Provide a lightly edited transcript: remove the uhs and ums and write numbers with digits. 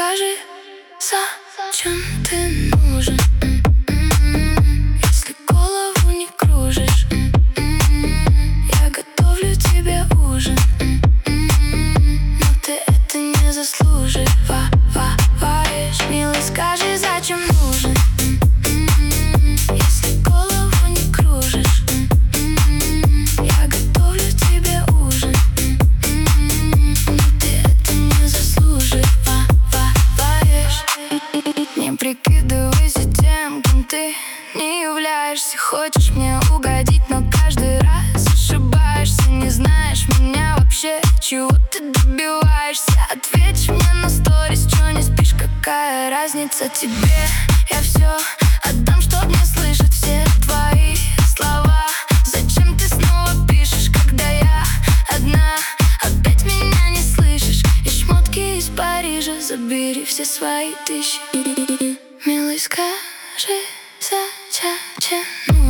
скажи, зачем ты нужен? Если голову не кружишь, я готовлю тебе ужин, но ты это не заслуживаешь. Милый, скажи, зачем нужен? Если голову не кружишь, я готовлю тебе ужин, но ты это не заслуживаешь. Не прикидывайся тем, кем ты не являешься. Хочешь мне угодить, но каждый раз ошибаешься. Не знаешь меня вообще, чего ты добиваешься. Ответь мне на сторис, чё не спишь, какая разница тебе? Я все отдам, чтоб не слышать все твои слова. Зачем ты снова пишешь, когда я одна? Опять меня не слышишь. И шмотки из Парижа забери все свои тысячи. Милый, скажи, зачем